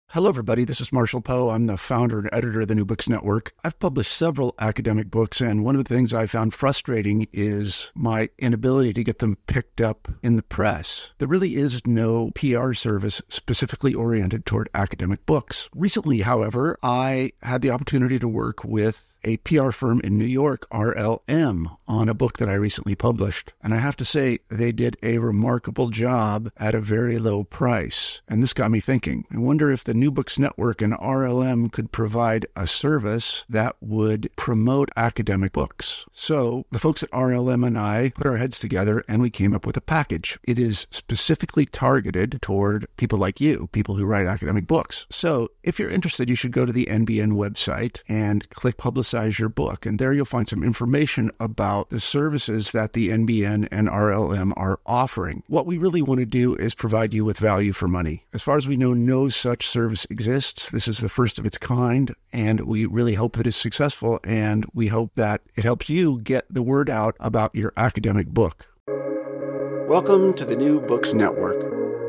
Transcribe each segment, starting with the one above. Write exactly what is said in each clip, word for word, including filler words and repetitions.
Hello, everybody. This is Marshall Poe. I'm the founder and editor of the New Books Network. I've published several academic books, and one of the things I found frustrating is my inability to get them picked up in the press. There really is no P R service specifically oriented toward academic books. Recently, however, I had the opportunity to work with a P R firm in New York, R L M, on a book that I recently published. And I have to say, they did a remarkable job at a very low price. And this got me thinking. I wonder if the New Books Network and R L M could provide a service that would promote academic books. So the folks at R L M and I put our heads together and we came up with a package. It is specifically targeted toward people like you, people who write academic books. So if you're interested, you should go to the N B N website and click Publicize your book. And there you'll find some information about the services that the N B N and R L M are offering. What we really want to do is provide you with value for money. As far as we know, no such service exists. This is the first of its kind, and we really hope that it's successful, and we hope that it helps you get the word out about your academic book. Welcome to the New Books Network.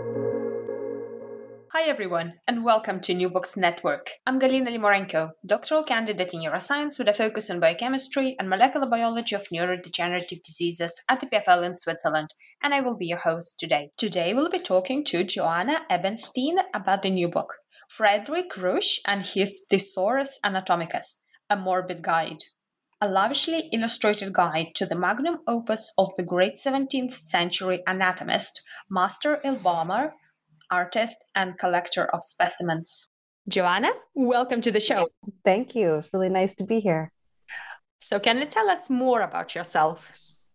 Hi everyone, and welcome to New Books Network. I'm Galina Limorenko, doctoral candidate in neuroscience with a focus on biochemistry and molecular biology of neurodegenerative diseases at the P F L in Switzerland, and I will be your host today. Today we'll be talking to Joanna Ebenstein about the new book, Frederick Rusch and his Thesaurus Anatomicus, a Morbid Guide. A lavishly illustrated guide to the magnum opus of the great seventeenth century anatomist, Master Ilbaumer, artist and collector of specimens. Joanna, welcome to the show. Thank you. It's really nice to be here. So can you tell us more about yourself?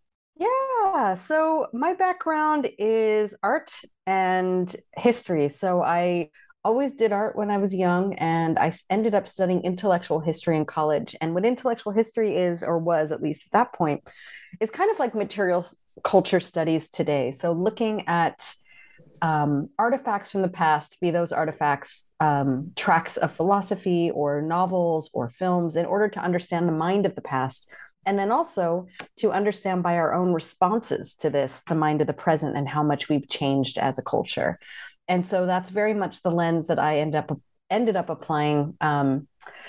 Yeah, so my background is art and history. So I always did art when I was young, and I ended up studying intellectual history in college. And what intellectual history is, or was at least at that point, is kind of like material culture studies today. So looking at Um, artifacts from the past, be those artifacts um, tracks of philosophy or novels or films, in order to understand the mind of the past. And then also to understand by our own responses to this, the mind of the present and how much we've changed as a culture. And so that's very much the lens that I end up ended up applying um,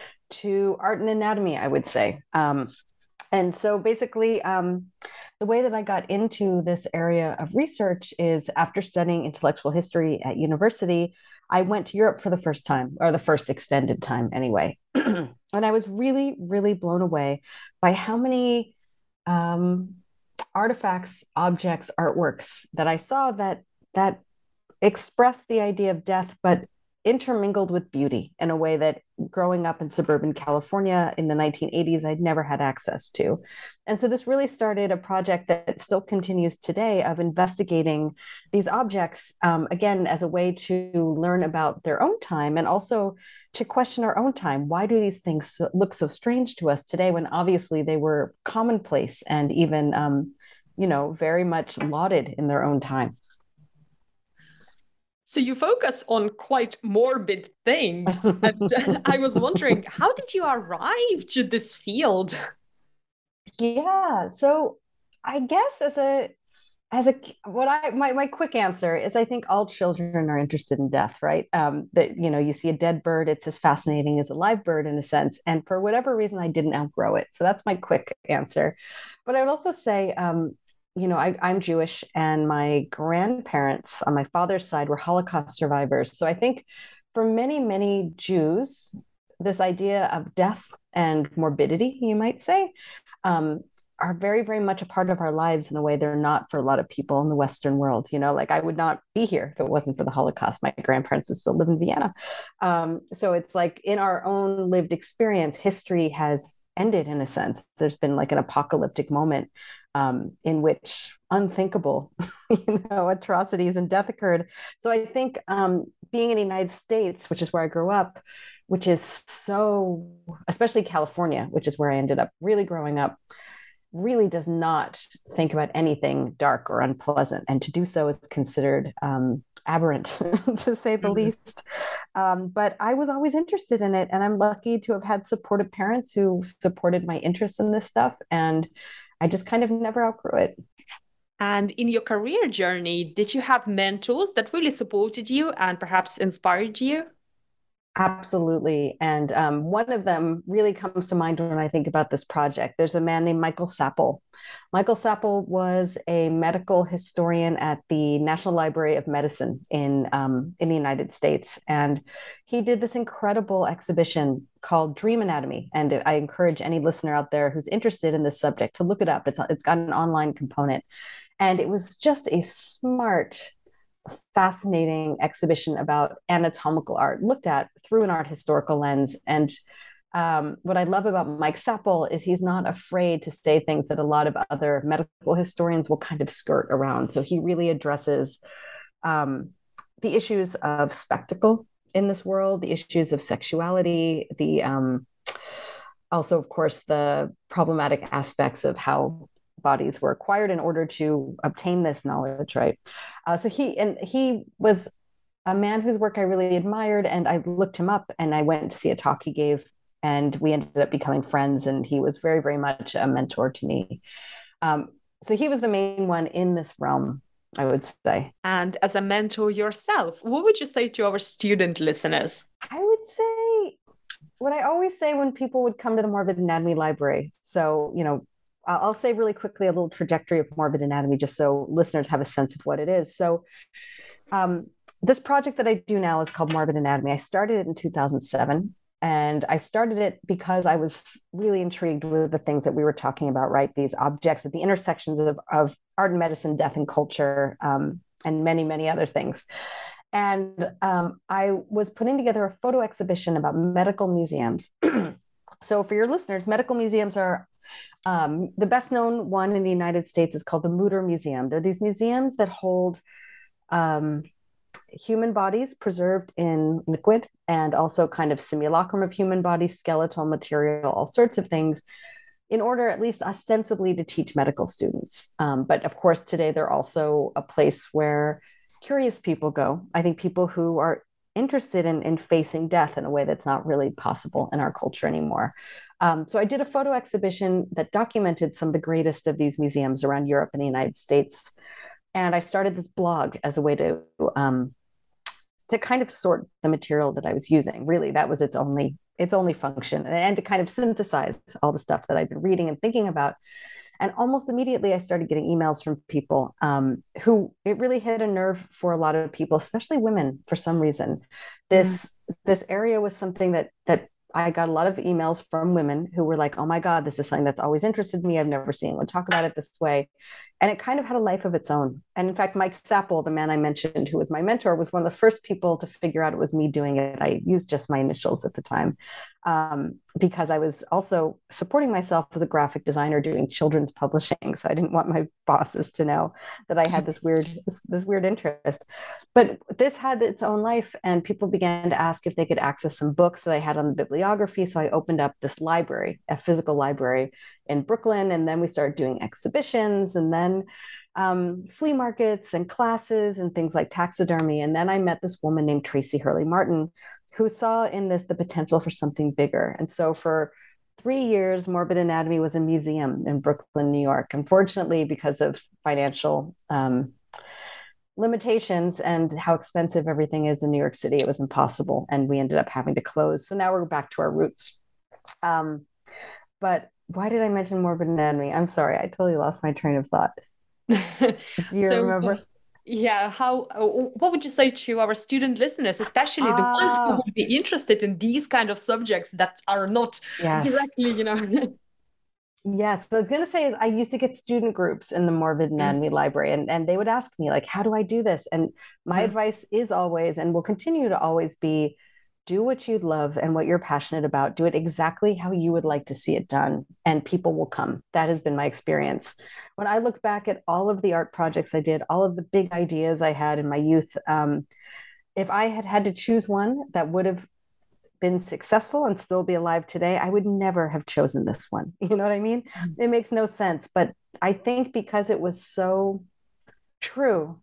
to art and anatomy, I would say. Um, and so basically, um, the way that I got into this area of research is after studying intellectual history at university, I went to Europe for the first time, or the first extended time anyway. And I was really, really blown away by how many um, artifacts, objects, artworks that I saw that that expressed the idea of death, but intermingled with beauty in a way that growing up in suburban California in the nineteen eighties, I'd never had access to. And so this really started a project that still continues today of investigating these objects, um, again, as a way to learn about their own time and also to question our own time. Why do these things look so strange to us today when obviously they were commonplace and even, um, you know, very much lauded in their own time? So you focus on quite morbid things. And I was wondering, how did you arrive to this field? Yeah, so I guess as a as a what I my my quick answer is I think all children are interested in death, right? Um, that you know, you see a dead bird, it's as fascinating as a live bird in a sense. And for whatever reason, I didn't outgrow it. So that's my quick answer. But I would also say, um, you know, I, I'm Jewish, and my grandparents on my father's side were Holocaust survivors. So I think for many, many Jews, this idea of death and morbidity, you might say, um, are very, very much a part of our lives in a way they're not for a lot of people in the Western world. You know, like I would not be here if it wasn't for the Holocaust. My grandparents would still live in Vienna. Um, so it's like in our own lived experience, history has ended in a sense. There's been like an apocalyptic moment um, in which unthinkable, you know, atrocities and death occurred. So I think um, being in the United States, which is where I grew up, which is so, especially California, which is where I ended up really growing up, really does not think about anything dark or unpleasant. And to do so is considered um, aberrant, to say the mm-hmm. least. Um, but I was always interested in it. And I'm lucky to have had supportive parents who supported my interest in this stuff. And I just kind of never outgrew it. And in your career journey, did you have mentors that really supported you and perhaps inspired you? Absolutely. And um, one of them really comes to mind when I think about this project. There's a man named Michael Sapple. Michael Sapple was a medical historian at the National Library of Medicine in, um, in the United States. And he did this incredible exhibition called Dream Anatomy. And I encourage any listener out there who's interested in this subject to look it up. It's, it's got an online component. And it was just a smart, fascinating exhibition about anatomical art looked at through an art historical lens. And um, what I love about Mike Sapple is he's not afraid to say things that a lot of other medical historians will kind of skirt around. So he really addresses um, the issues of spectacle in this world, the issues of sexuality, the um, also, of course, the problematic aspects of how bodies were acquired in order to obtain this knowledge, right? Uh, so he and he was a man whose work I really admired, and I looked him up and I went to see a talk he gave, and we ended up becoming friends. And he was very, very much a mentor to me. Um, so he was the main one in this realm, I would say. And as a mentor yourself, what would you say to our student listeners? I would say what I always say when people would come to the Morbid Anatomy Library. So, you know, I'll say really quickly a little trajectory of morbid anatomy, just so listeners have a sense of what it is. So um, this project that I do now is called Morbid Anatomy. I started it in two thousand seven, and I started it because I was really intrigued with the things that we were talking about, right? These objects at the intersections of, of art and medicine, death and culture, um, and many, many other things. And um, I was putting together a photo exhibition about medical museums. So for your listeners, medical museums are Um, the best known one in the United States is called the Mutter Museum. They're these museums that hold um, human bodies preserved in liquid, and also kind of simulacrum of human bodies, skeletal material, all sorts of things, in order at least ostensibly to teach medical students. Um, but of course, today they're also a place where curious people go. I think people who are interested in, in facing death in a way that's not really possible in our culture anymore. Um, so I did a photo exhibition that documented some of the greatest of these museums around Europe and the United States. And I started this blog as a way to um, to kind of sort the material that I was using. Really, that was its only its only function, and to kind of synthesize all the stuff that I've been reading and thinking about. And almost immediately, I started getting emails from people um, who it really hit a nerve for a lot of people, especially women, for some reason. This mm. this area was something that that I got a lot of emails from women who were like, "Oh my God, this is something that's always interested me. I've never seen anyone talk about it this way," and it kind of had a life of its own. And in fact, Mike Sapple, the man I mentioned, who was my mentor, was one of the first people to figure out it was me doing it. I used just my initials at the time. Um, because I was also supporting myself as a graphic designer doing children's publishing. So I didn't want my bosses to know that I had this weird, this, this weird interest. But this had its own life, and people began to ask if they could access some books that I had on the bibliography. So I opened up this library, a physical library in Brooklyn. And then we started doing exhibitions, and then um, flea markets and classes and things like taxidermy. And then I met this woman named Tracy Hurley Martin, who saw in this the potential for something bigger. And so for three years, Morbid Anatomy was a museum in Brooklyn, New York. Unfortunately, because of financial um, limitations and how expensive everything is in New York City, it was impossible. And we ended up having to close. So now we're back to our roots. Um, but why did I mention Morbid Anatomy? I'm sorry, I totally lost my train of thought. Do you so, remember? Yeah, how, what would you say to our student listeners, especially the ah. ones who would be interested in these kind of subjects that are not yes. directly, you know? Yes, so I was going to say is I used to get student groups in the Morbid Anatomy mm. library, and, and they would ask me, like, how do I do this? And my mm. advice is always, and will continue to always be, do what you love and what you're passionate about. Do it exactly how you would like to see it done, and people will come. That has been my experience. When I look back at all of the art projects I did, all of the big ideas I had in my youth, um, if I had had to choose one that would have been successful and still be alive today, I would never have chosen this one. You know what I mean? Mm-hmm. It makes no sense. But I think because it was so true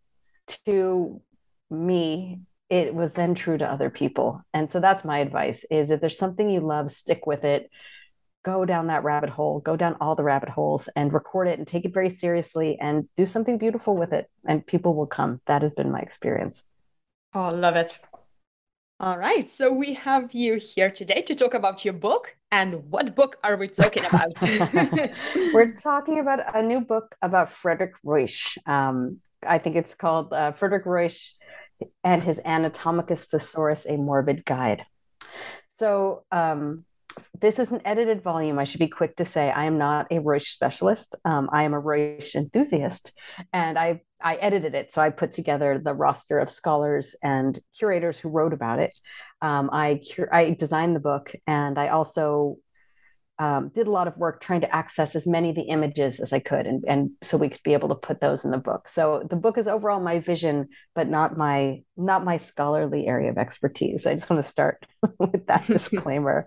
to me, it was then true to other people. And so that's my advice is if there's something you love, stick with it, go down that rabbit hole, go down all the rabbit holes and record it and take it very seriously and do something beautiful with it. And people will come. That has been my experience. Oh, love it. All right, so we have you here today to talk about your book. And what book are we talking about? We're talking about a new book about Frederick Ruysch. Um, I think it's called uh, Frederick Ruysch and His Anatomicus Thesaurus, A Morbid Guide. So um, this is an edited volume. I should be quick to say I am not a Ruysch specialist. Um, I am a Ruysch enthusiast, and I I edited it. So I put together the roster of scholars and curators who wrote about it. Um, I I designed the book, and I also um, did a lot of work trying to access as many of the images as I could, and, and so we could be able to put those in the book. So the book is overall my vision, but not my not my scholarly area of expertise. I just want to start with that disclaimer.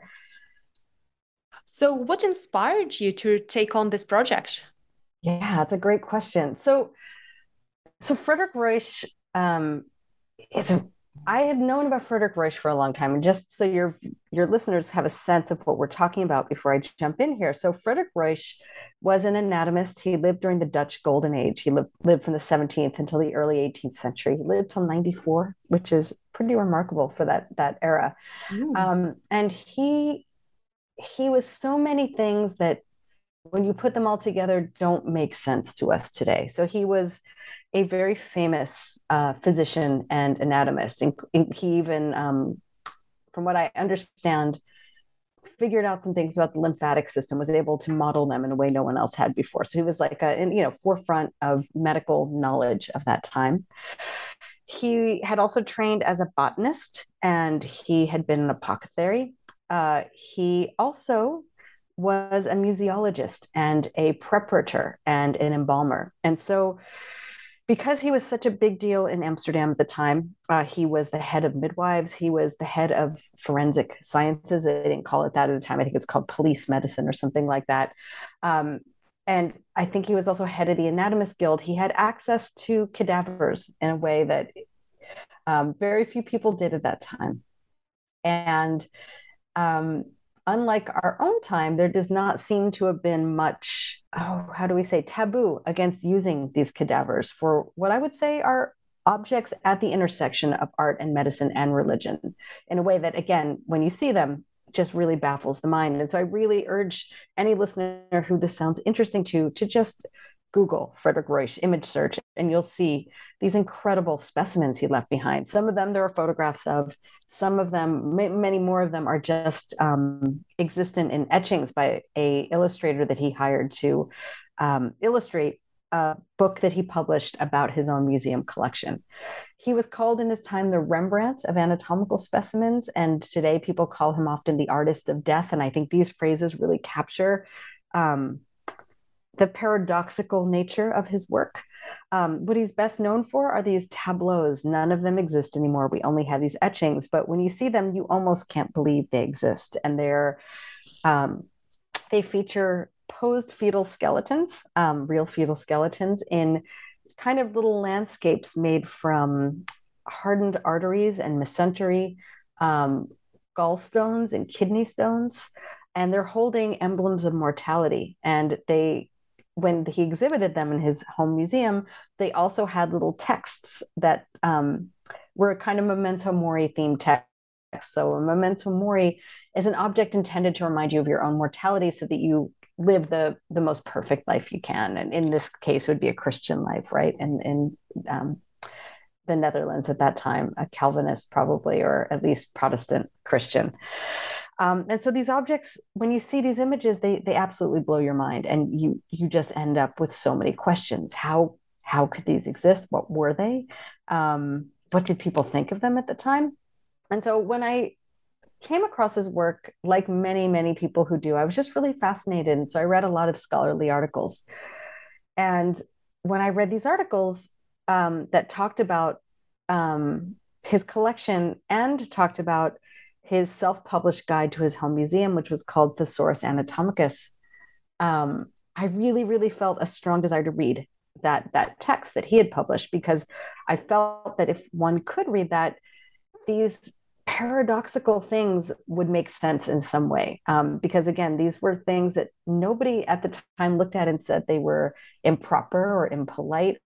So what inspired you to take on this project? Yeah, that's a great question. So, so Frederick Ruysch um, is a I had known about Frederick Ruysch for a long time, and just so your your listeners have a sense of what we're talking about before I jump in here. So Frederick Ruysch was an anatomist. He lived during the Dutch Golden Age. He lived, lived from the seventeenth until the early eighteenth century. He lived till ninety-four, which is pretty remarkable for that that era. Mm. Um, and he he was so many things that when you put them all together don't make sense to us today. So he was a very famous uh, physician and anatomist. And he even, um, from what I understand, figured out some things about the lymphatic system, was able to model them in a way no one else had before. So he was like a, you know, forefront of medical knowledge of that time. He had also trained as a botanist, and he had been an apothecary. Uh, he also was a museologist and a preparator and an embalmer. And so because he was such a big deal in Amsterdam at the time, uh, he was the head of midwives. He was the head of forensic sciences. They didn't call it that at the time. I think it's called police medicine or something like that. Um, and I think he was also head of the Anatomist Guild. He had access to cadavers in a way that um, very few people did at that time. And um, unlike our own time, there does not seem to have been much, oh, how do we say, taboo against using these cadavers for what I would say are objects at the intersection of art and medicine and religion, in a way that, again, when you see them, just really baffles the mind. And so I really urge any listener who this sounds interesting to, to just Google Frederick Ruysch, image search, and you'll see these incredible specimens he left behind. Some of them there are photographs of, some of them, many more of them are just um, existent in etchings by a illustrator that he hired to um, illustrate a book that he published about his own museum collection. He was called in his time the Rembrandt of anatomical specimens, and today people call him often the artist of death. And I think these phrases really capture um, the paradoxical nature of his work. Um, what he's best known for are these tableaus. None of them exist anymore. We only have these etchings, but when you see them, you almost can't believe they exist. And they're um, they feature posed fetal skeletons, um, real fetal skeletons, in kind of little landscapes made from hardened arteries and mesentery, um, gallstones and kidney stones, and they're holding emblems of mortality. And they, when he exhibited them in his home museum, they also had little texts that um, were kind of memento mori themed texts. So a memento mori is an object intended to remind you of your own mortality so that you live the the most perfect life you can. And in this case, it would be a Christian life, right? And in um, the Netherlands at that time, a Calvinist probably, or at least Protestant Christian. Um, and so these objects, when you see these images, they they absolutely blow your mind, and you you just end up with so many questions. How how could these exist? What were they? Um, what did people think of them at the time? And so when I came across his work, like many, many people who do, I was just really fascinated. And so I read a lot of scholarly articles. And when I read these articles um, that talked about um, his collection and talked about his self-published guide to his home museum, which was called Thesaurus Anatomicus, um, I really, really felt a strong desire to read that, that text that he had published, because I felt that if one could read that, these paradoxical things would make sense in some way. Um, because again, these were things that nobody at the time looked at and said they were improper or impolite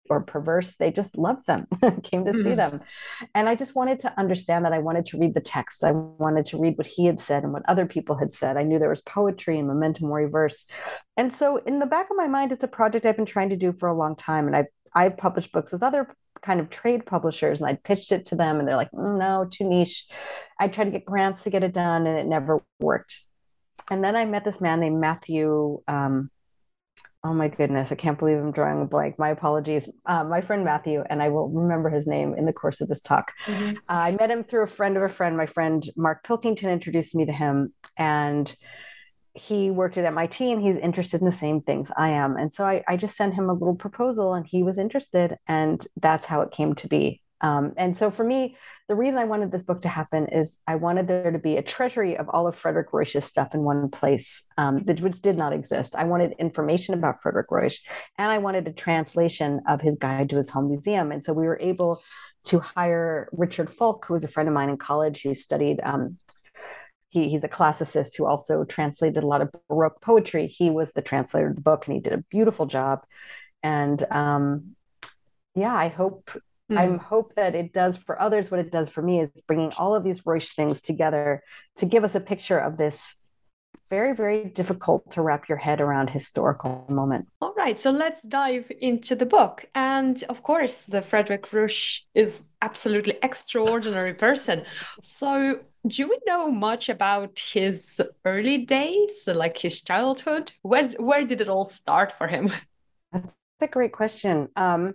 or perverse. They just loved them, came to mm-hmm. see them. And I just wanted to understand that. I wanted to read the text. I wanted to read what he had said and what other people had said. I knew there was poetry and memento mori verse. And so in the back of my mind, it's a project I've been trying to do for a long time. And I've, I've published books with other kind of trade publishers, and I'd pitched it to them and they're like, mm, no, too niche. I tried to get grants to get it done and it never worked. And then I met this man named Matthew. Um, oh my goodness, I can't believe I'm drawing a blank. My apologies. Uh, my friend Matthew, and I will remember his name in the course of this talk. Mm-hmm. Uh, I met him through a friend of a friend. My friend Mark Pilkington introduced me to him, and he worked at M I T and he's interested in the same things I am. And so I, I just sent him a little proposal and he was interested, and that's how it came to be. Um, and so for me, the reason I wanted this book to happen is I wanted there to be a treasury of all of Frederick Ruysch's stuff in one place, um, that, which did not exist. I wanted information about Frederick Ruysch, and I wanted a translation of his guide to his home museum. And so we were able to hire Richard Falk, who was a friend of mine in college, who studied, um, he, he's a classicist who also translated a lot of Baroque poetry. He was the translator of the book, and he did a beautiful job. And um, yeah, I hope... I hope that it does for others what it does for me, is bringing all of these Ruysch things together to give us a picture of this very, very difficult to wrap your head around historical moment. All right, so let's dive into the book. And of course, the Frederick Ruysch is absolutely extraordinary person. So do we know much about his early days, like his childhood? Where, where did it all start for him? That's a great question. Um,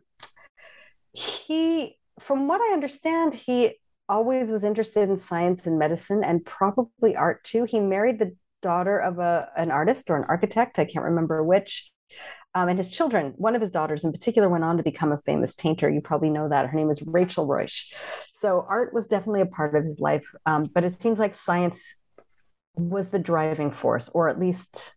He, from what I understand, he always was interested in science and medicine, and probably art too. He married the daughter of a, an artist or an architect, I can't remember which. Um, and his children, one of his daughters in particular, went on to become a famous painter. You probably know that. Her name is Rachel Ruysch. So art was definitely a part of his life. Um, but it seems like science was the driving force, or at least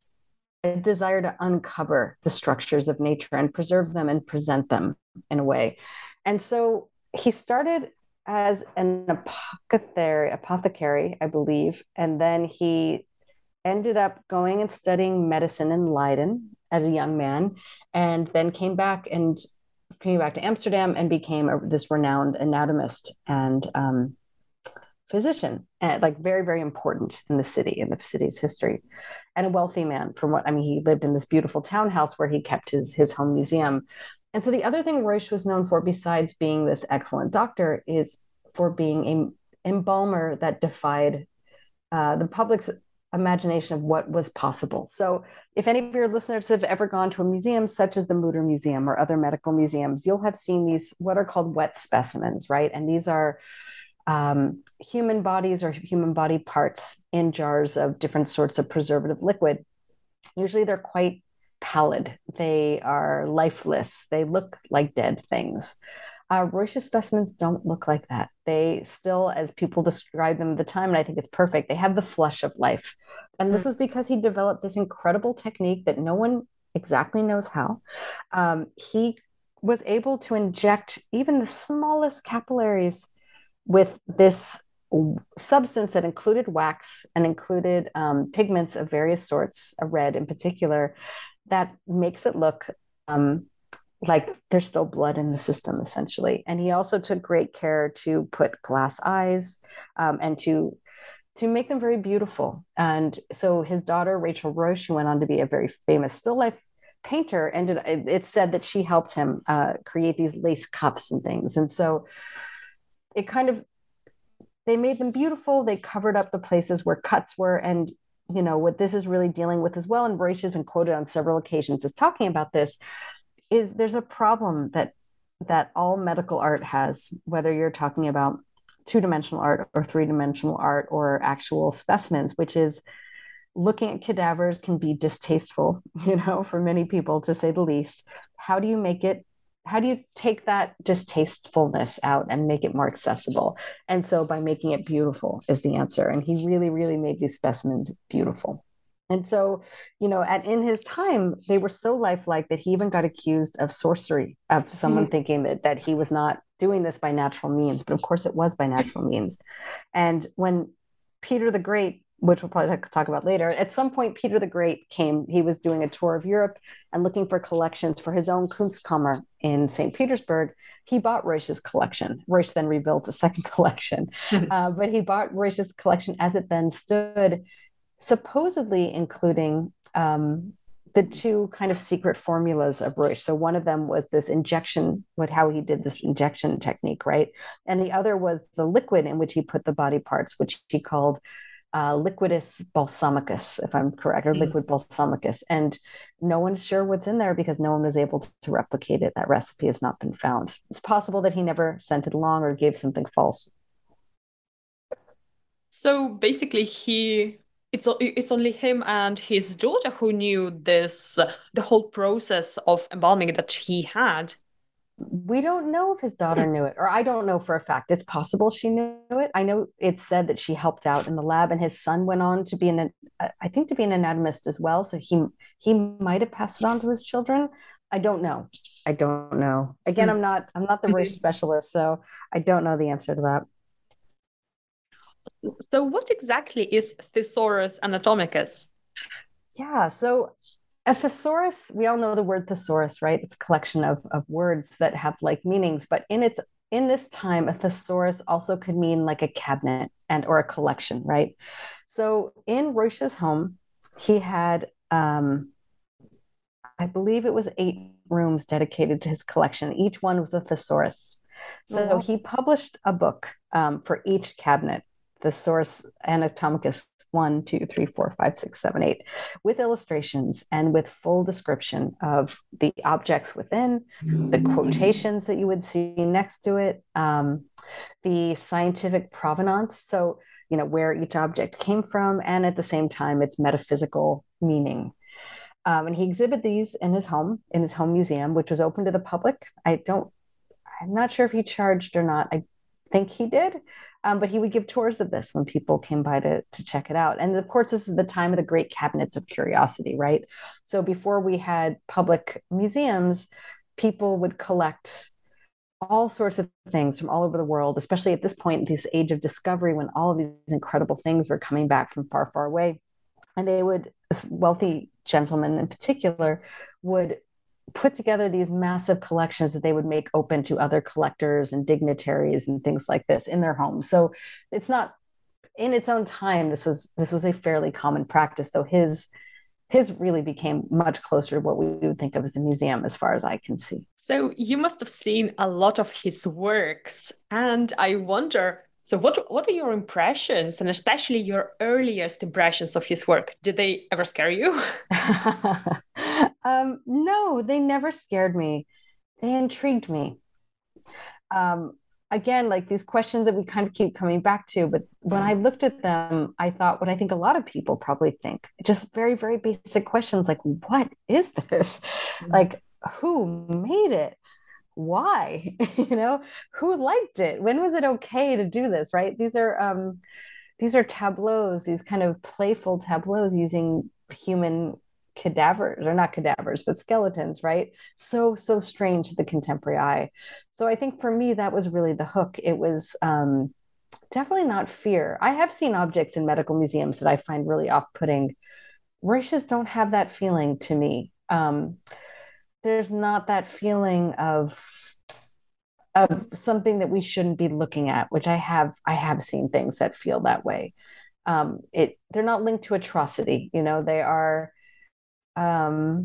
a desire to uncover the structures of nature and preserve them and present them in a way. And so he started as an apothecary, apothecary, I believe. And then he ended up going and studying medicine in Leiden as a young man, and then came back and came back to Amsterdam and became a, this renowned anatomist and um, physician, and like very, very important in the city, in the city's history, and a wealthy man. From what I mean, he lived in this beautiful townhouse where he kept his his home museum. And so the other thing Ruysch was known for, besides being this excellent doctor, is for being an embalmer that defied uh, the public's imagination of what was possible. So if any of your listeners have ever gone to a museum such as the Mutter Museum or other medical museums, you'll have seen these what are called wet specimens, right? And these are um, human bodies or human body parts in jars of different sorts of preservative liquid. Usually they're quite pallid. They are lifeless. They look like dead things. Uh, Ruysch's specimens don't look like that. They still, as people describe them at the time, and I think it's perfect, they have the flush of life. And this is because he developed this incredible technique that no one exactly knows how. Um, he was able to inject even the smallest capillaries with this substance that included wax and included um, pigments of various sorts, a red in particular, that makes it look um, like there's still blood in the system, essentially. And he also took great care to put glass eyes um, and to to make them very beautiful. And so his daughter, Rachel Ruysch, who went on to be a very famous still life painter, ended, it's said that she helped him uh, create these lace cuffs and things. And so it kind of, they made them beautiful. They covered up the places where cuts were. And, you know, what this is really dealing with as well, and Ruysch has been quoted on several occasions as talking about this, is there's a problem that that all medical art has, whether you're talking about two-dimensional art or three-dimensional art or actual specimens, which is looking at cadavers can be distasteful, you know, for many people, to say the least. How do you make it, how do you take that distastefulness out and make it more accessible? And so by making it beautiful is the answer. And he really, really made these specimens beautiful. And so, you know, at in his time, they were so lifelike that he even got accused of sorcery, of someone mm-hmm. thinking that that he was not doing this by natural means. But of course, it was by natural means. And when Peter the Great which we'll probably talk about later. At some point, Peter the Great came. He was doing a tour of Europe and looking for collections for his own Kunstkammer in Saint Petersburg. He bought Ruysch's collection. Ruysch then rebuilt a second collection, uh, but he bought Ruysch's collection as it then stood, supposedly including um, the two kind of secret formulas of Ruysch. So one of them was this injection, with how he did this injection technique, right? And the other was the liquid in which he put the body parts, which he called uh, liquidus balsamicus, if I'm correct, or mm. liquid balsamicus. And no one's sure what's in there because no one was able to replicate it. That recipe has not been found. It's possible that he never sent it along or gave something false. So basically he... It's it's only him and his daughter who knew this, uh, the whole process of embalming that he had. We don't know if his daughter knew it, or I don't know for a fact. It's possible she knew it. I know it's said that she helped out in the lab, and his son went on to be an, I think, to be an anatomist as well. So he he might have passed it on to his children. I don't know. I don't know. Again, I'm not I'm not the Ruysch specialist, so I don't know the answer to that. So what exactly is Thesaurus Anatomicus? Yeah, so a thesaurus, we all know the word thesaurus, right? It's a collection of, of words that have like meanings, but in its in this time, a thesaurus also could mean like a cabinet and or a collection, right? So in Ruysch's home, he had, um, I believe it was eight rooms dedicated to his collection. Each one was a thesaurus. So oh, wow. He published a book um, for each cabinet. Thesaurus Anatomicus one, two, three, four, five, six, seven, eight, with illustrations and with full description of the objects within, the quotations that you would see next to it, um, the scientific provenance, so you know where each object came from, and at the same time its metaphysical meaning. Um, and he exhibited these in his home, in his home museum, which was open to the public. I don't, I'm not sure if he charged or not. I think he did. Um, but he would give tours of this when people came by to, to check it out. And of course, this is the time of the great cabinets of curiosity, right? So before we had public museums, people would collect all sorts of things from all over the world, especially at this point, this age of discovery, when all of these incredible things were coming back from far, far away. And they would, wealthy gentlemen in particular, would put together these massive collections that they would make open to other collectors and dignitaries and things like this in their homes. So it's not, in its own time, this was this was a fairly common practice, though his his really became much closer to what we would think of as a museum, as far as I can see. So you must have seen a lot of his works, and I wonder, so what what are your impressions, and especially your earliest impressions of his work? Did they ever scare you? um, no, they never scared me. They intrigued me. Um, again, like these questions that we kind of keep coming back to, but when I looked at them, I thought what I think a lot of people probably think, just very, very basic questions like, what is this? Mm-hmm. Like, who made it? Why? You know, who liked it? When was it okay to do this, right? These are um, these are tableaus, these kind of playful tableaus using human cadavers, or not cadavers, but skeletons, right? So, so strange to the contemporary eye. So I think for me, that was really the hook. It was um, definitely not fear. I have seen objects in medical museums that I find really off-putting. Ruysch's don't have that feeling to me. Um, there's not that feeling of of something that we shouldn't be looking at, which I have I have seen things that feel that way. Um, it they're not linked to atrocity, you know, they are um,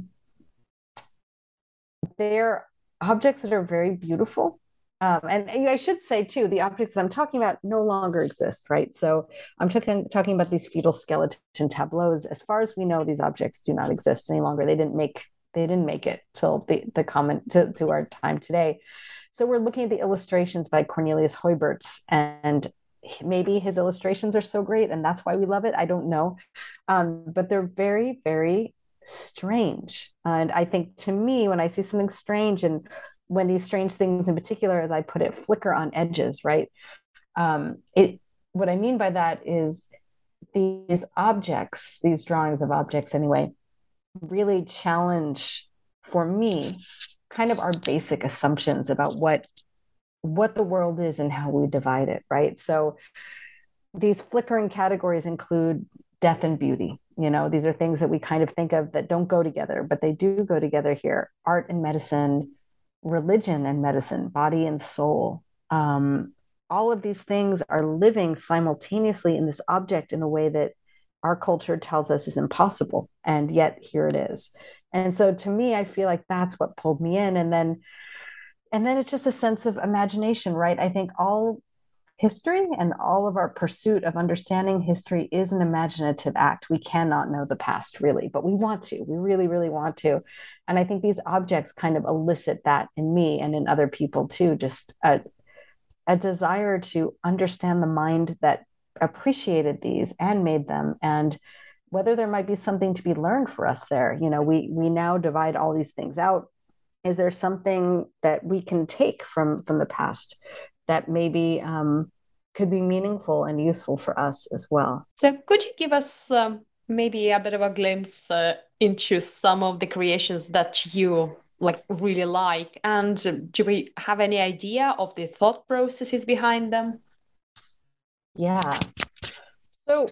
they're objects that are very beautiful. Um, and, and I should say too, the objects that I'm talking about no longer exist, right? So I'm talking talking about these fetal skeleton tableaus. As far as we know, these objects do not exist any longer. They didn't make they didn't make it till the the common to, to our time today. So we're looking at the illustrations by Cornelius Heuberts, and maybe his illustrations are so great and that's why we love it. I don't know, um, but they're very, very strange. And I think to me, when I see something strange, and when these strange things in particular, as I put it, flicker on edges, right? Um, it what I mean by that is these objects, these drawings of objects anyway, really challenge for me kind of our basic assumptions about what what the world is and how we divide it, right? So these flickering categories include death and beauty. You know, these are things that we kind of think of that don't go together, but they do go together here. Art and medicine, religion and medicine, body and soul. Um, all of these things are living simultaneously in this object in a way that our culture tells us is impossible. And yet here it is. And so to me, I feel like that's what pulled me in. And then, and then it's just a sense of imagination, right? I think all history and all of our pursuit of understanding history is an imaginative act. We cannot know the past really, but we want to, we really, really want to. And I think these objects kind of elicit that in me and in other people too, just a, a desire to understand the mind that appreciated these and made them, and whether there might be something to be learned for us there. You know, we we now divide all these things out. Is there something that we can take from from the past that maybe um, could be meaningful and useful for us as well? So could you give us um, maybe a bit of a glimpse uh, into some of the creations that you like really like, and uh, do we have any idea of the thought processes behind them? Yeah. So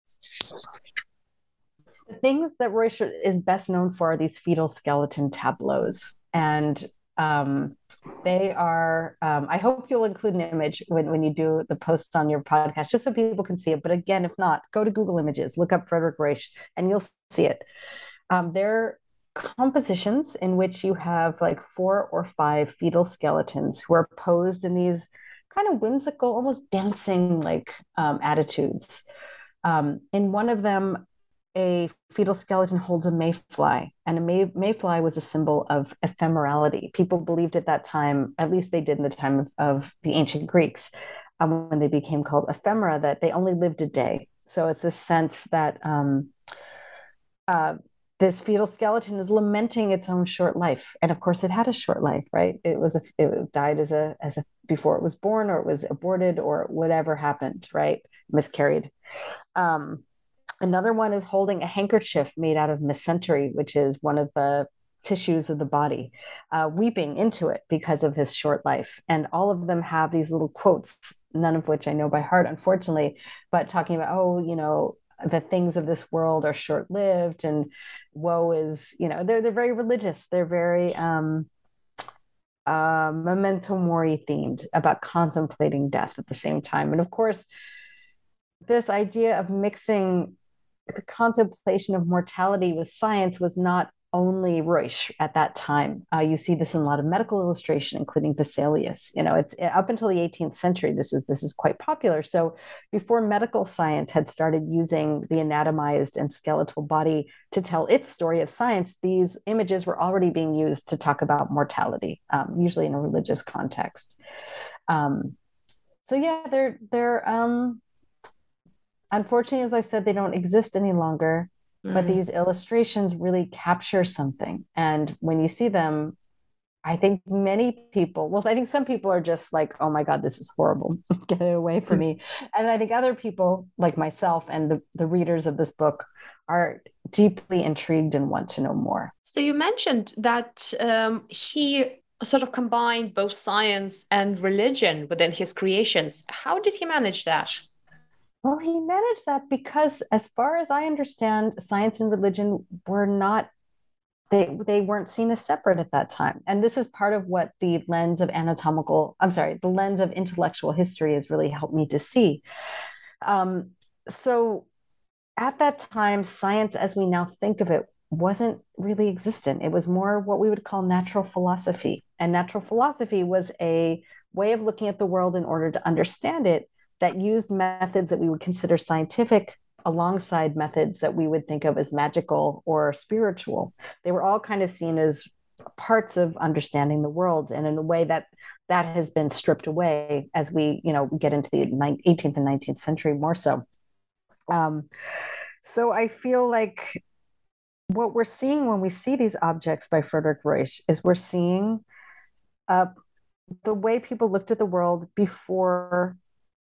the things that Ruysch is best known for are these fetal skeleton tableaus. And um, they are, um, I hope you'll include an image when, when you do the posts on your podcast, just so people can see it. But again, if not, go to Google Images, look up Frederick Ruysch, and you'll see it. Um, they're compositions in which you have like four or five fetal skeletons who are posed in these kind of whimsical, almost dancing like um, attitudes. Um, in one of them, a fetal skeleton holds a mayfly, and a may- mayfly was a symbol of ephemerality. People believed at that time, at least they did in the time of, of the ancient Greeks, um, when they became called ephemera, that they only lived a day. So it's this sense that um, uh, this fetal skeleton is lamenting its own short life, and of course, it had a short life, right? It was a, it died as a as a before it was born, or it was aborted, or whatever happened, right? Miscarried. Um, Another one is holding a handkerchief made out of mesentery, which is one of the tissues of the body, uh, weeping into it because of his short life. And all of them have these little quotes, none of which I know by heart, unfortunately, but talking about, oh, you know, the things of this world are short-lived, and woe is, you know, they're, they're very religious. They're very um, uh, memento mori themed, about contemplating death at the same time. And of course, this idea of mixing the contemplation of mortality with science was not only Ruysch at that time. Uh, you see this in a lot of medical illustration, including Vesalius. You know, it's up until the eighteenth century. This is this is quite popular. So before medical science had started using the anatomized and skeletal body to tell its story of science, these images were already being used to talk about mortality, um, usually in a religious context. Um, so yeah, they're they're. Um, Unfortunately, as I said, they don't exist any longer, mm. but these illustrations really capture something. And when you see them, I think many people, well, I think some people are just like, oh my God, this is horrible. Get it away from me. And I think other people like myself and the, the readers of this book are deeply intrigued and want to know more. So you mentioned that um, he sort of combined both science and religion within his creations. How did he manage that? Well, he managed that because, as far as I understand, science and religion were not, they, they weren't seen as separate at that time. And this is part of what the lens of anatomical, I'm sorry, the lens of intellectual history has really helped me to see. Um, so at that time, science, as we now think of it, wasn't really existent. It was more what we would call natural philosophy. And natural philosophy was a way of looking at the world in order to understand it, that used methods that we would consider scientific alongside methods that we would think of as magical or spiritual. They were all kind of seen as parts of understanding the world, and in a way that that has been stripped away as we, you know, get into the eighteenth and nineteenth century more so. Um, so I feel like what we're seeing when we see these objects by Frederick Ruysch is we're seeing uh, the way people looked at the world before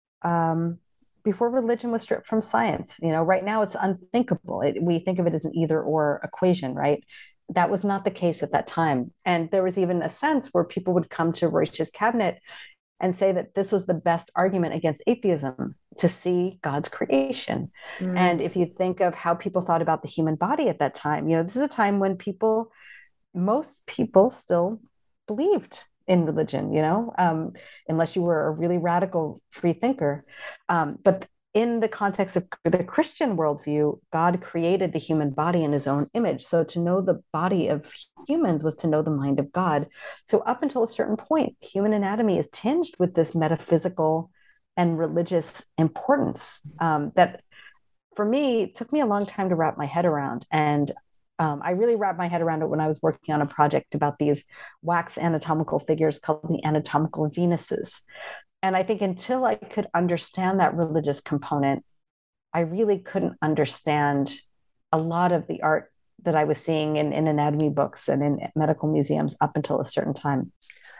Um, before religion was stripped from science. You know, right now it's unthinkable. It, we think of it as an either or equation, right? That was not the case at that time. And there was even a sense where people would come to Ruysch's cabinet and say that this was the best argument against atheism, to see God's creation. Mm. And if you think of how people thought about the human body at that time, you know, this is a time when people, most people still believed in religion, you know, um, unless you were a really radical free thinker. Um, but in the context of the Christian worldview, God created the human body in his own image. So to know the body of humans was to know the mind of God. So up until a certain point, human anatomy is tinged with this metaphysical and religious importance um, that, for me, it took me a long time to wrap my head around. And um, I really wrapped my head around it when I was working on a project about these wax anatomical figures called the anatomical Venuses. And I think until I could understand that religious component, I really couldn't understand a lot of the art that I was seeing in, in anatomy books and in medical museums up until a certain time.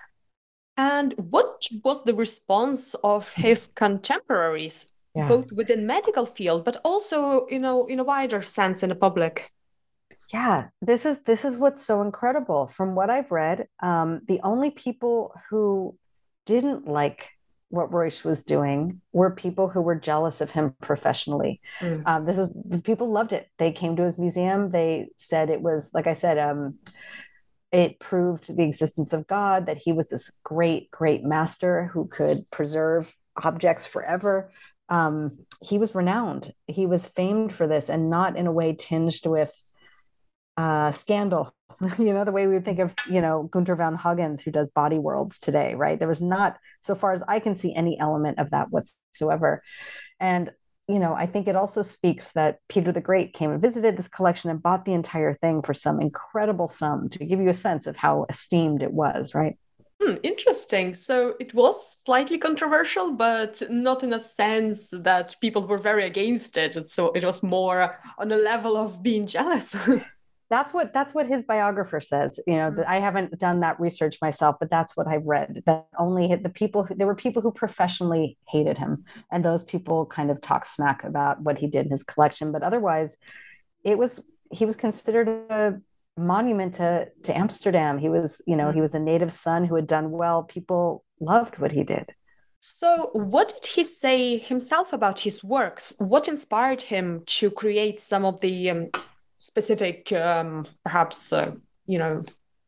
And what was the response of his contemporaries, yeah. both within medical field, but also, you know, in a wider sense in the public? Yeah, this is this is what's so incredible. From what I've read, um, the only people who didn't like what Ruysch was doing were people who were jealous of him professionally. Mm. Um, this is people loved it. They came to his museum. They said it was, like I said, um, it proved the existence of God, that he was this great, great master who could preserve objects forever. Um, he was renowned. He was famed for this, and not in a way tinged with uh, scandal. You know, the way we would think of, you know, Gunther von Hagens, who does Body Worlds today, right? There was not, so far as I can see, any element of that whatsoever. And, you know, I think it also speaks that Peter the Great came and visited this collection and bought the entire thing for some incredible sum, to give you a sense of how esteemed it was, right? Hmm, interesting. So it was slightly controversial, but not in a sense that people were very against it. So it was more on a level of being jealous. That's what that's what his biographer says. You know, I haven't done that research myself, but that's what I've read. That only the people who, there were people who professionally hated him, and those people kind of talk smack about what he did in his collection. But otherwise, it was he was considered a monument to to Amsterdam. He was, you know, he was a native son who had done well. People loved what he did. So what did he say himself about his works? What inspired him to create some of the um, specific, um, perhaps, uh, you know,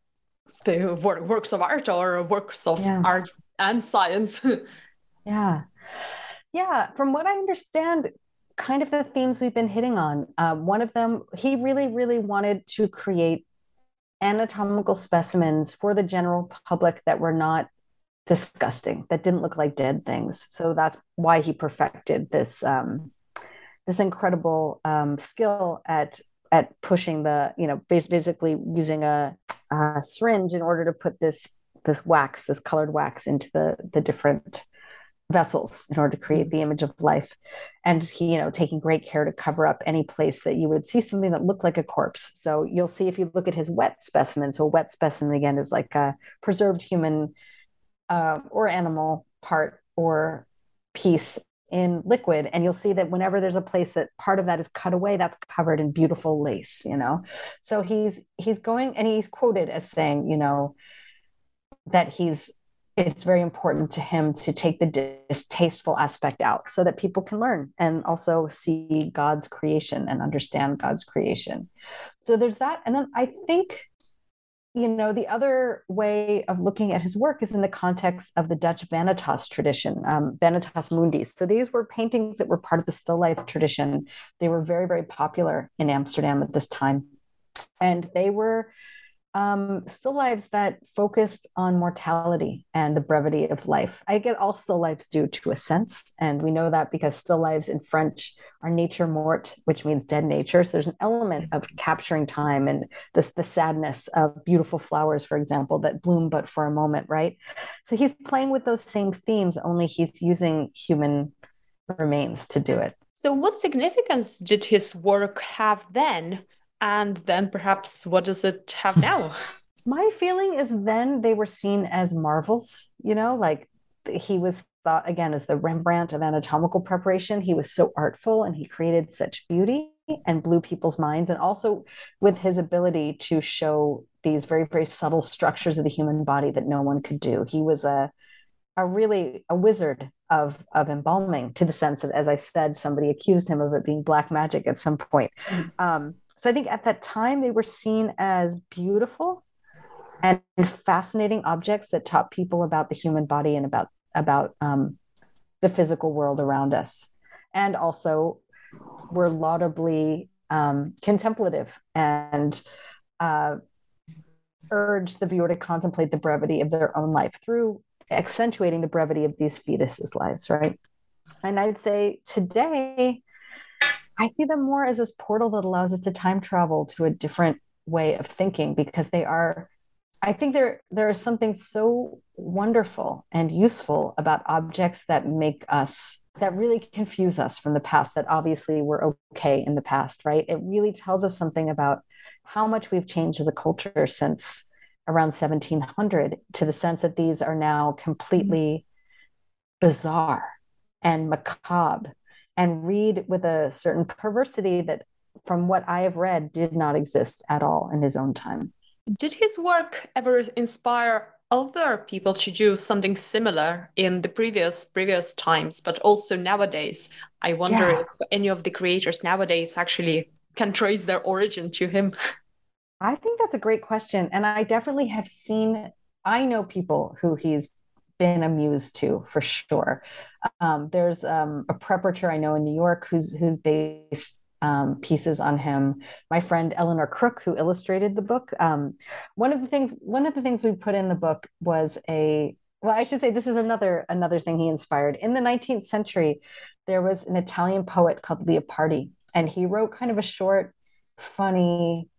the wor- works of art or works of yeah. art and science? yeah. Yeah. From what I understand, kind of the themes we've been hitting on. Um, one of them, he really, really wanted to create anatomical specimens for the general public that were not disgusting, that didn't look like dead things. So that's why he perfected this, um, this incredible um, skill at at pushing the, you know, basically using a, a syringe in order to put this this wax, this colored wax into the the different vessels in order to create the image of life. And he, you know, taking great care to cover up any place that you would see something that looked like a corpse. So you'll see if you look at his wet specimen. So a wet specimen, again, is like a preserved human uh, or animal part or piece in liquid, and you'll see that whenever there's a place that part of that is cut away, that's covered in beautiful lace, you know. So he's he's going, and he's quoted as saying, you know, that he's it's very important to him to take the distasteful aspect out so that people can learn and also see God's creation and understand God's creation. So there's that. And then I think, you know, the other way of looking at his work is in the context of the Dutch Vanitas tradition, um, Vanitas Mundi. So these were paintings that were part of the still life tradition. They were very, very popular in Amsterdam at this time. And they were um, still lifes that focused on mortality and the brevity of life. I get all still lifes do to a sense. And we know that because still lives in French are nature morte, which means dead nature. So there's an element of capturing time and this, the sadness of beautiful flowers, for example, that bloom but for a moment, right? So he's playing with those same themes, only he's using human remains to do it. So what significance did his work have then? And then perhaps what does it have now? My feeling is then they were seen as marvels, you know, like he was thought again as the Rembrandt of anatomical preparation. He was so artful and he created such beauty and blew people's minds. And also with his ability to show these very, very subtle structures of the human body that no one could do. He was a a really a wizard of of embalming, to the sense that, as I said, somebody accused him of it being black magic at some point. Mm-hmm. Um, so I think at that time they were seen as beautiful and fascinating objects that taught people about the human body and about about um, the physical world around us, and also were laudably um, contemplative and uh, urged the viewer to contemplate the brevity of their own life through accentuating the brevity of these fetuses' lives, right? And I'd say today, I see them more as this portal that allows us to time travel to a different way of thinking, because they are, I think there there is something so wonderful and useful about objects that make us, that really confuse us from the past, that obviously were okay in the past, right? It really tells us something about how much we've changed as a culture since around seventeen hundred, to the sense that these are now completely bizarre and macabre and read with a certain perversity that, from what I have read, did not exist at all in his own time. Did his work ever inspire other people to do something similar in the previous previous times, but also nowadays? I wonder yeah. if any of the creators nowadays actually can trace their origin to him. I think that's a great question. And I definitely have seen, I know people who he's been a muse to, for sure. Um, there's um, a preparator I know in New York who's who's based um, pieces on him. My friend Eleanor Crook, who illustrated the book. Um, one of the things, one of the things we put in the book was a, well, I should say this is another another thing he inspired. In the nineteenth century, there was an Italian poet called Leopardi, and he wrote kind of a short, funny,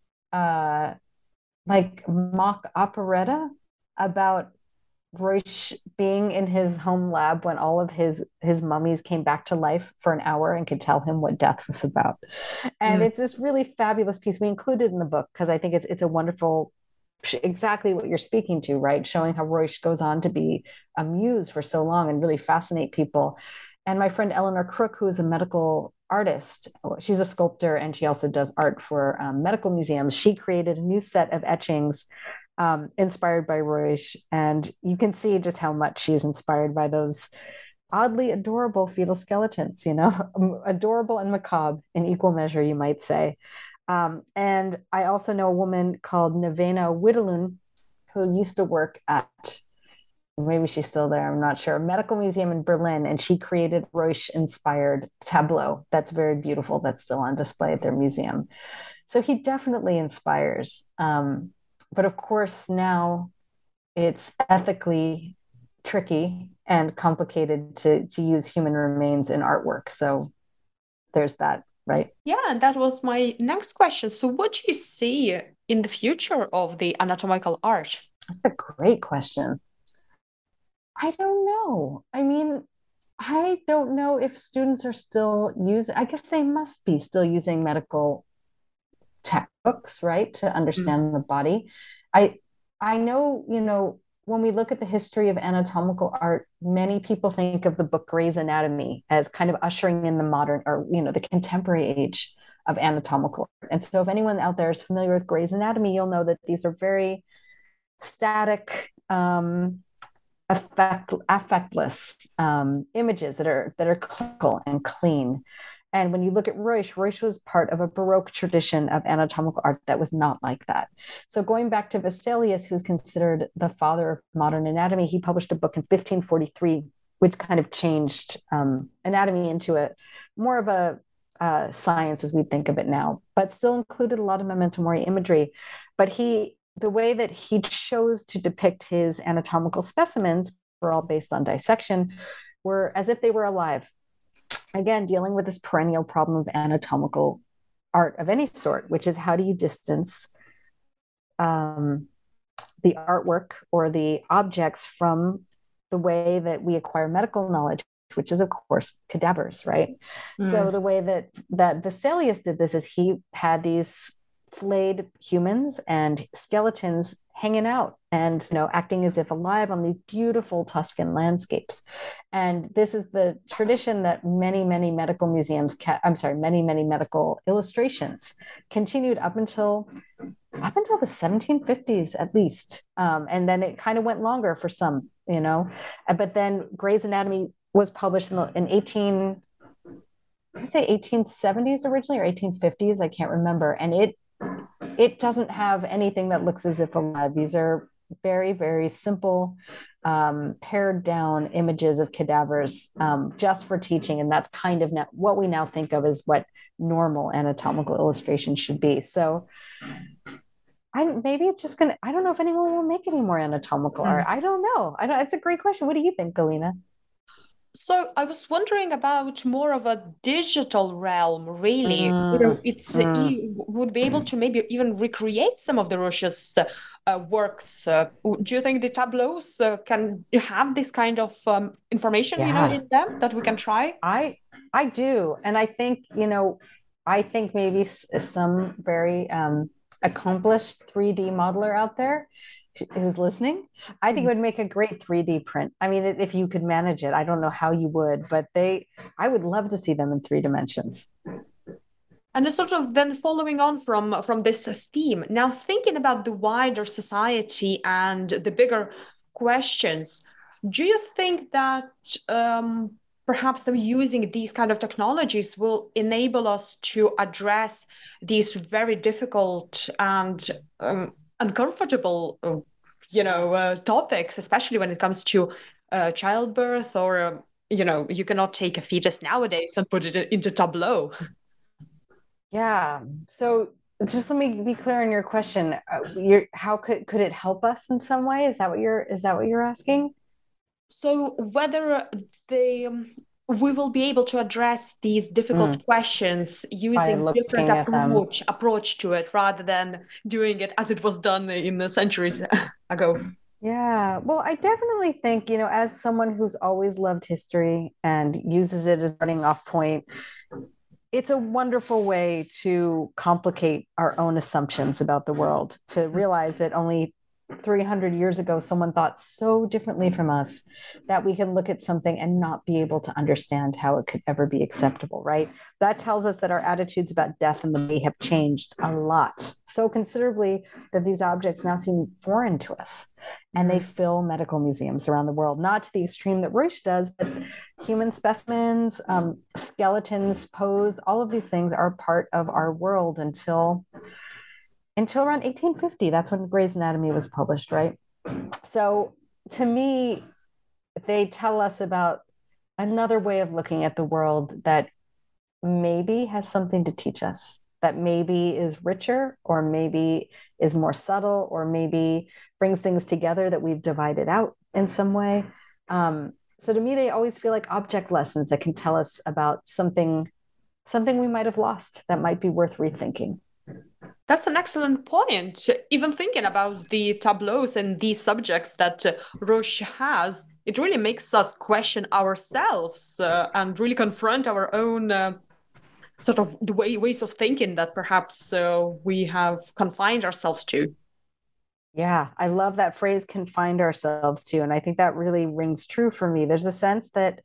uh, like mock operetta about Ruysch being in his home lab when all of his his mummies came back to life for an hour and could tell him what death was about. And mm. it's this really fabulous piece we included in the book because I think it's it's a wonderful, exactly what you're speaking to, right? Showing how Ruysch goes on to be a muse for so long and really fascinate people. And my friend Eleanor Crook, who is a medical artist, she's a sculptor and she also does art for um, medical museums. She created a new set of etchings Um, inspired by Ruysch, and you can see just how much she's inspired by those oddly adorable fetal skeletons, you know, adorable and macabre in equal measure, you might say. Um, and I also know a woman called Nevena Widelun, who used to work at, maybe she's still there, I'm not sure, a medical museum in Berlin, and she created Ruysch-inspired tableau that's very beautiful, that's still on display at their museum. So he definitely inspires. Um, But of course, now it's ethically tricky and complicated to, to use human remains in artwork. So there's that, right? Yeah, and that was my next question. So what do you see in the future of the anatomical art? That's a great question. I don't know. I mean, I don't know if students are still using, I guess they must be still using medical textbooks, right, to understand mm. the body. I I know, you know, when we look at the history of anatomical art, many people think of the book Gray's Anatomy as kind of ushering in the modern, or, you know, the contemporary age of anatomical art. And so if anyone out there is familiar with Gray's Anatomy, you'll know that these are very static, um, affect, affectless um, images that are that are clinical and clean. And when you look at Ruysch, Ruysch was part of a Baroque tradition of anatomical art that was not like that. So going back to Vesalius, who's considered the father of modern anatomy, he published a book in fifteen forty-three, which kind of changed um, anatomy into a more of a uh, science as we think of it now, but still included a lot of memento mori imagery. But he, the way that he chose to depict his anatomical specimens were all based on dissection, were as if they were alive. Again, dealing with this perennial problem of anatomical art of any sort, which is how do you distance um, the artwork or the objects from the way that we acquire medical knowledge, which is, of course, cadavers, right? Mm. So the way that, that Vesalius did this is he had these flayed humans and skeletons hanging out and, you know, acting as if alive on these beautiful Tuscan landscapes. And this is the tradition that many, many medical museums, ca- I'm sorry, many, many medical illustrations continued up until up until the seventeen fifties at least. Um, and then it kind of went longer for some. you know. Uh, But then Grey's Anatomy was published in, the, in eighteen, I say eighteen seventies originally or eighteen fifties, I can't remember. And it it doesn't have anything that looks as if alive. These are very, very simple, um, pared down images of cadavers, um, just for teaching. And that's kind of now, what we now think of as what normal anatomical illustration should be. So I, maybe it's just going to, I don't know if anyone will make any more anatomical art. I don't know. I don't, it's a great question. What do you think, Galina? So I was wondering about more of a digital realm, really. You know, Mm, it's uh, mm. you would be able to maybe even recreate some of the Roche's uh, uh, works. Uh, w- do you think the tableaus uh, can have this kind of um, information, you know, Yeah, in them that we can try? I I do, and I think you know, I think maybe s- some very um, accomplished three D modeler out there who's listening, I think it would make a great three D print. I mean, if you could manage it, I don't know how you would, but they, I would love to see them in three dimensions. And sort of then following on from from this theme, now thinking about the wider society and the bigger questions, do you think that um, perhaps them using these kind of technologies will enable us to address these very difficult and um, uncomfortable, uh, you know, uh, topics, especially when it comes to uh, childbirth or, uh, you know, you cannot take a fetus nowadays and put it into Tableau. Yeah. So just let me be clear on your question. Uh, you're, how could could it help us in some way? Is that what you're is that what you're asking? So whether the um, we will be able to address these difficult Mm, questions by using different looking at them. approach approach to it rather than doing it as it was done in the centuries ago. Yeah. Well, I definitely think, you know, as someone who's always loved history and uses it as a running off point, it's a wonderful way to complicate our own assumptions about the world, to realize that only three hundred years ago, someone thought so differently from us that we can look at something and not be able to understand how it could ever be acceptable, right? That tells us that our attitudes about death and the may have changed a lot, so considerably that these objects now seem foreign to us. And they fill medical museums around the world, not to the extreme that Roche does, but human specimens, um, skeletons posed, all of these things are part of our world until until around eighteen fifty. That's when Grey's Anatomy was published, right? So to me, they tell us about another way of looking at the world that maybe has something to teach us, that maybe is richer, or maybe is more subtle, or maybe brings things together that we've divided out in some way. Um, so to me, they always feel like object lessons that can tell us about something, something we might have lost that might be worth rethinking. That's an excellent point. Even thinking about the tableaus and these subjects that uh, Roche has, it really makes us question ourselves uh, and really confront our own uh, sort of the way ways of thinking that perhaps uh, we have confined ourselves to. Yeah, I love that phrase, confined ourselves to. And I think that really rings true for me. There's a sense that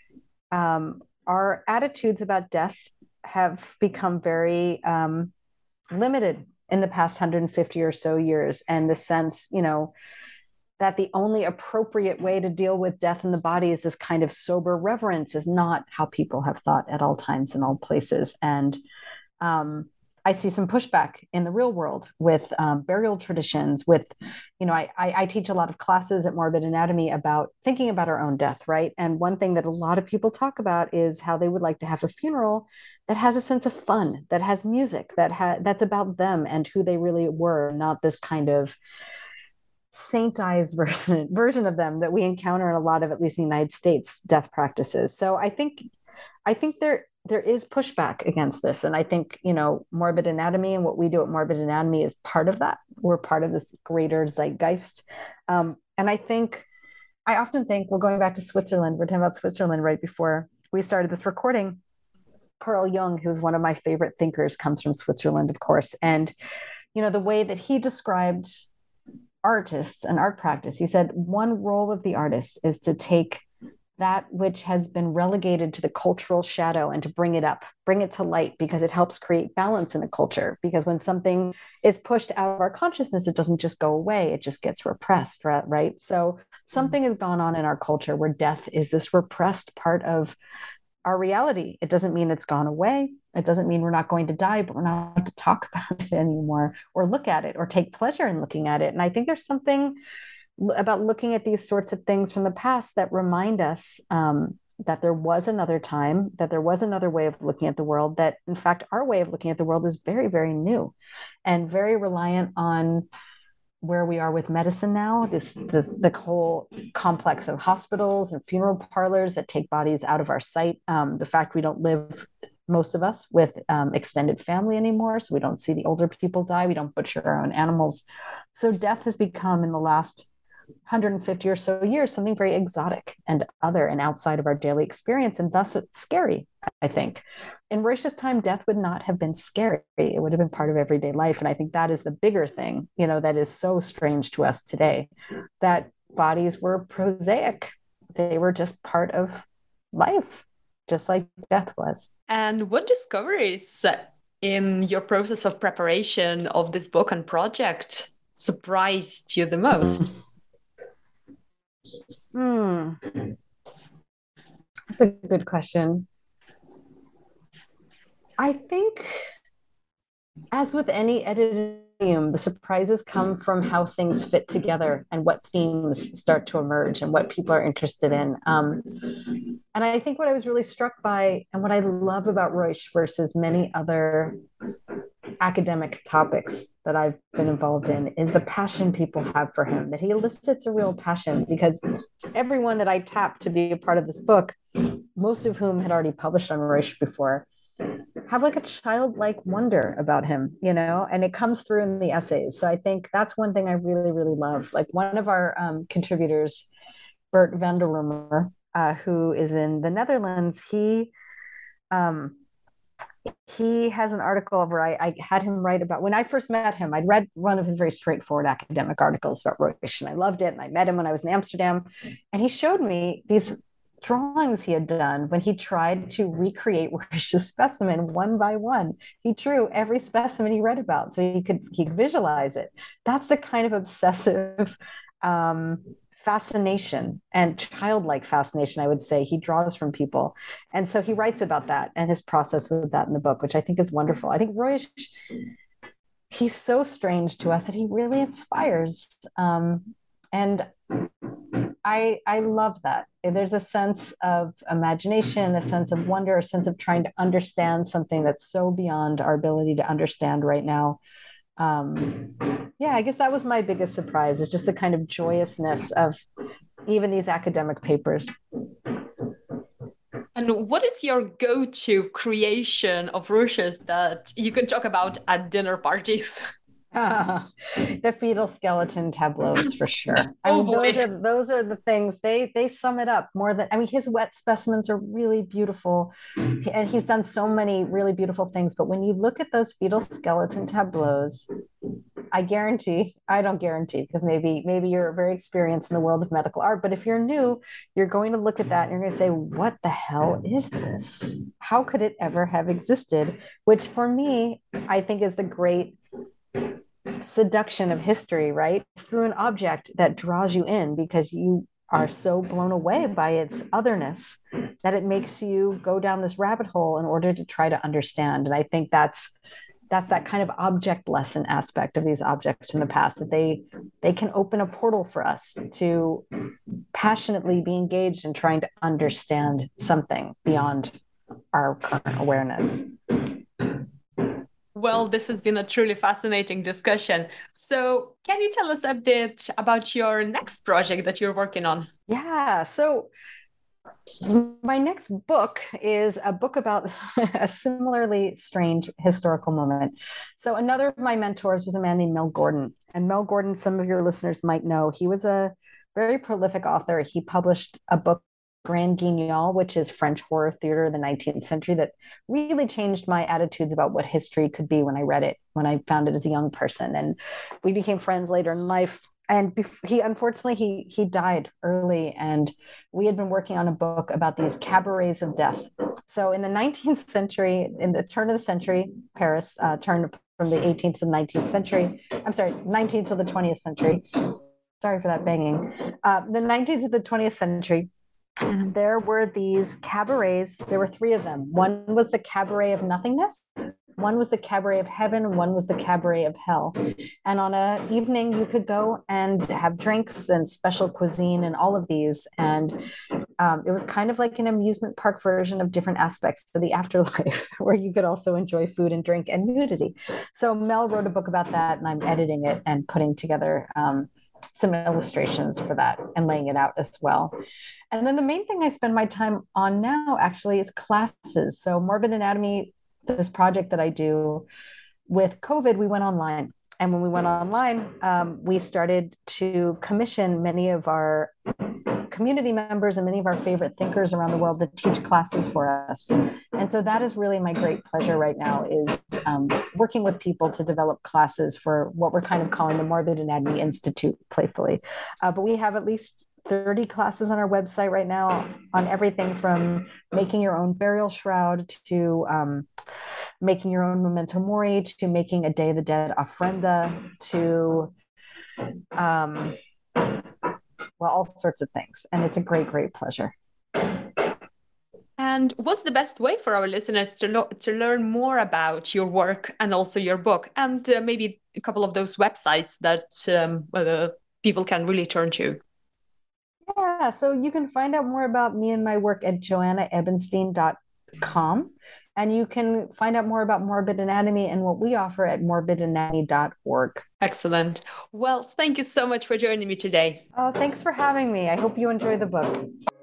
um, our attitudes about death have become very um, limited in the past one hundred fifty or so years. And the sense, you know, that the only appropriate way to deal with death in the body is this kind of sober reverence is not how people have thought at all times in all places. And um, I see some pushback in the real world with um, burial traditions. With, you know, I, I, I teach a lot of classes at Morbid Anatomy about thinking about our own death, right? And one thing that a lot of people talk about is how they would like to have a funeral that has a sense of fun, that has music, that ha- that's about them and who they really were, not this kind of saintized version version of them that we encounter in a lot of, at least in the United States, death practices. So I think I think there there is pushback against this. And I think, you know, Morbid Anatomy and what we do at Morbid Anatomy is part of that. We're part of this greater zeitgeist. Um, and I think, I often think, well, going back to Switzerland, we're talking about Switzerland right before we started this recording. Carl Jung, who's one of my favorite thinkers, comes from Switzerland, of course. And, you know, the way that he described artists and art practice, he said, one role of the artist is to take that which has been relegated to the cultural shadow and to bring it up, bring it to light, because it helps create balance in a culture. Because when something is pushed out of our consciousness, it doesn't just go away, it just gets repressed, right? So something has gone on in our culture where death is this repressed part of our reality. It doesn't mean it's gone away. It doesn't mean we're not going to die, but we're not allowed to talk about it anymore or look at it or take pleasure in looking at it. And I think there's something about looking at these sorts of things from the past that remind us um, that there was another time, that there was another way of looking at the world, that in fact, our way of looking at the world is very, very new and very reliant on where we are with medicine now, this, this the whole complex of hospitals and funeral parlors that take bodies out of our sight. Um, the fact we don't live, most of us, with um, extended family anymore, so we don't see the older people die. We don't butcher our own animals. So death has become, in the last one hundred fifty or so years, something very exotic and other and outside of our daily experience, and thus it's scary, I think. In Roish's time, death would not have been scary. It would have been part of everyday life. And I think that is the bigger thing, you know, that is so strange to us today, that bodies were prosaic. They were just part of life, just like death was. And what discoveries in your process of preparation of this book and project surprised you the most? Hmm. That's a good question. I think, as with any editing, the surprises come from how things fit together and what themes start to emerge and what people are interested in. Um, and I think what I was really struck by, and what I love about Roish versus many other academic topics that I've been involved in, is the passion people have for him, that he elicits a real passion. Because everyone that I tapped to be a part of this book, most of whom had already published on Roish before, have like a childlike wonder about him, you know, and it comes through in the essays. So I think that's one thing I really, really love. Like one of our um, contributors, Bert van der Roemer, uh, who is in the Netherlands, he um, he has an article where I, I had him write about, when I first met him, I'd read one of his very straightforward academic articles about Roish, and I loved it. And I met him when I was in Amsterdam, and he showed me these drawings he had done when he tried to recreate Roish's specimen one by one. He drew every specimen he read about so he could he could visualize it. That's the kind of obsessive um, fascination and childlike fascination, I would say, he draws from people. And so he writes about that and his process with that in the book, which I think is wonderful. I think Roish, he's so strange to us that he really inspires. Um, and I, I love that. There's a sense of imagination, a sense of wonder, a sense of trying to understand something that's so beyond our ability to understand right now. Um, yeah, I guess that was my biggest surprise, is just the kind of joyousness of even these academic papers. And what is your go-to creation of Roish's that you can talk about at dinner parties? Uh, the fetal skeleton tableaus, for sure. I Oh mean, boy. those are those are the things, they they sum it up more than, I mean, his wet specimens are really beautiful, and he's done so many really beautiful things. But when you look at those fetal skeleton tableaus, I guarantee, I don't guarantee, because maybe maybe you're very experienced in the world of medical art, but if you're new, you're going to look at that and you're going to say, what the hell is this? How could it ever have existed? Which for me, I think is the great seduction of history, right? Through an object that draws you in because you are so blown away by its otherness that it makes you go down this rabbit hole in order to try to understand. And I think that's that's that kind of object lesson aspect of these objects in the past, that they they can open a portal for us to passionately be engaged in trying to understand something beyond our current awareness. Well, this has been a truly fascinating discussion. So can you tell us a bit about your next project that you're working on? Yeah, so my next book is a book about a similarly strange historical moment. So another of my mentors was a man named Mel Gordon. And Mel Gordon, some of your listeners might know, he was a very prolific author. He published a book, Grand Guignol, which is French horror theater of the nineteenth century, that really changed my attitudes about what history could be when I read it, when I found it as a young person. And we became friends later in life. and bef- he unfortunately he he died early, and we had been working on a book about these cabarets of death. So in the nineteenth century, in the turn of the century, Paris uh, turned from the eighteenth to the nineteenth century. I'm sorry, nineteenth to the twentieth century. Sorry for that banging. Uh, the nineteenth to the twentieth century, mm-hmm. there were these cabarets. There were three of them. One was the cabaret of nothingness. One was the cabaret of heaven. One was the cabaret of hell. And on an evening, you could go and have drinks and special cuisine and all of these. And um, it was kind of like an amusement park version of different aspects of the afterlife, where you could also enjoy food and drink and nudity. So Mel wrote a book about that, and I'm editing it and putting together um, some illustrations for that and laying it out as well. And then the main thing I spend my time on now actually is classes. So Morbid Anatomy, this project that I do, with COVID, we went online. And when we went online, um, we started to commission many of our community members and many of our favorite thinkers around the world to teach classes for us. And so that is really my great pleasure right now, is um, working with people to develop classes for what we're kind of calling the Morbid Anatomy Institute, playfully. Uh, but we have at least thirty classes on our website right now on everything from making your own burial shroud to um, making your own memento mori, to making a Day of the Dead ofrenda, to um, well, all sorts of things. And it's a great, great pleasure. And what's the best way for our listeners to, lo- to learn more about your work and also your book, and uh, maybe a couple of those websites that um, uh, people can really turn to? Yeah, so you can find out more about me and my work at joanna ebenstein dot com. And you can find out more about Morbid Anatomy and what we offer at morbid anatomy dot org. Excellent. Well, thank you so much for joining me today. Oh, thanks for having me. I hope you enjoy the book.